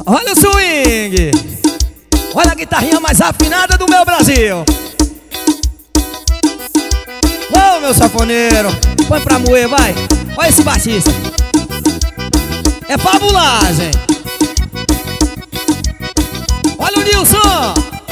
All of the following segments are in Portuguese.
Olha o swing. Olha a guitarrinha mais afinada do meu Brasil. Ô, meu sanfoneiro, põe pra moer, vai. Olha esse baixista. É fabulagem. Olha o Nilson.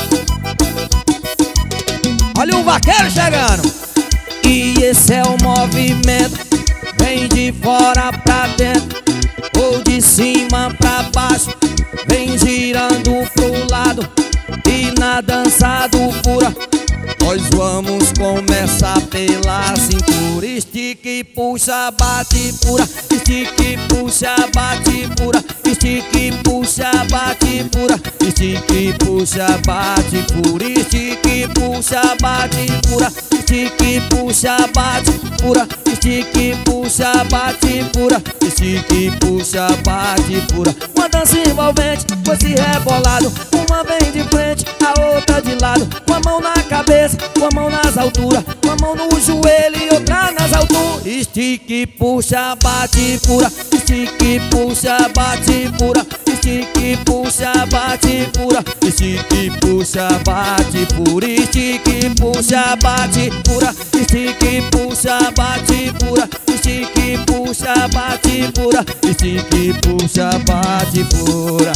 Olha o vaqueiro chegando. E esse é o movimento. Vem de fora pra dentro ou de cima pra baixo. Vem girando pro lado e na dança do fura. Nós vamos começar pela cintura. Estique, puxa, bate, pura. Estique, puxa, bate, pura. Estique, puxa, bate, pura. Estique, puxa, bate, pura. Estique, puxa, bate, pura. Estique, puxa, bate, pura. Estique, puxa, bate, pura. Estique, puxa, bate, pura. Uma dança envolvente, com esse rebolado. Uma vem de frente, a outra de lado. Com a mão na cabeça, com a mão nas alturas. Com a mão no joelho e outra nas alturas. Estique, puxa, bate, pura. Estique, puxa, bate, pura. Estique, puxa, bate, pura. Estique, puxa, bate, pura. Estique, puxa, bate, pura. Estique, puxa, bate, pura. Estique, puxa, bate, pura. Estique, puxa, bate, pura.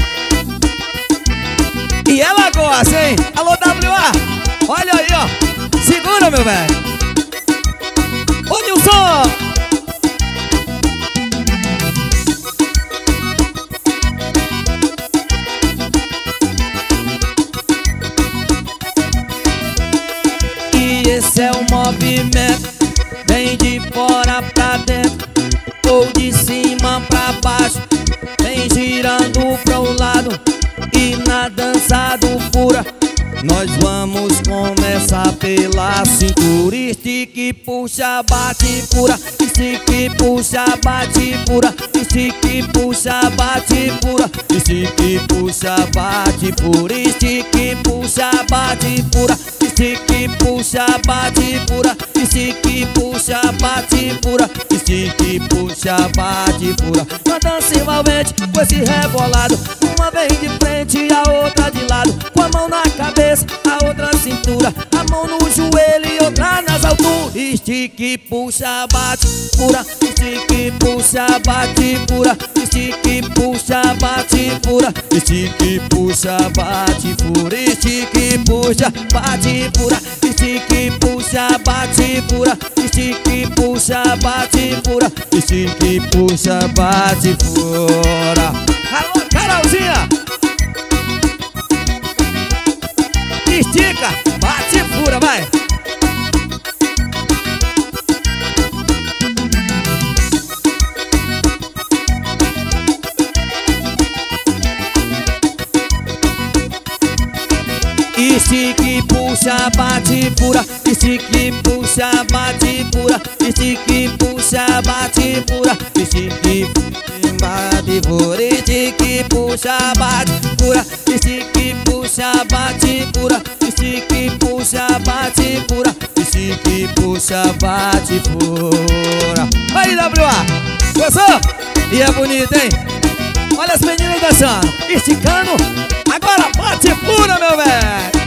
E ela gosta, hein? Alô, WA! Olha aí, ó! Segura, meu velho! Ô, Nilson! E esse é o movimento. Vem de fora pra dentro ou de cima pra baixo. Vem girando pro lado e na dança do fura. Nós vamos começar pela cintura. Estique, puxa, bate, pura. Estique, puxa, bate, pura. Estique, puxa, bate, pura. Estique, puxa, bate, pura. Estique, puxa, bate, pura. Estique, puxa, bate, pura. Estique, puxa, bate, pura. Estique, puxa, bate, pura. Uma dança envolvente com esse rebolado. Uma vem de frente e a outra de lado. Com a mão na cabeça, a outra na cintura. A mão no joelho e outra nas alturas. Estique, puxa, bate, pura. Estique, puxa, bate, pura. Estique, puxa, bate, pura. Estique, puxa, bate, pura. Estique, puxa, bate, pura. Estique, puxa, bate, pura. Estique, puxa, bate, pura. Estique, puxa, bate, pura. Alô, Carolzinha! Estica, bate, pura, vai! Estique, puxa, bate, pura. Estique, puxa, bate, pura. Estique, puxa, bate, pura. Estique, bate, pura. Estique, puxa, bate, pura. Estique, puxa, bate, pura. Estique, puxa, bate, pura. Estique, puxa, bate, pura. Aí, WA! Gostou? E é bonito, hein? Olha as meninas dançando, esticando. Agora bate pura, meu velho!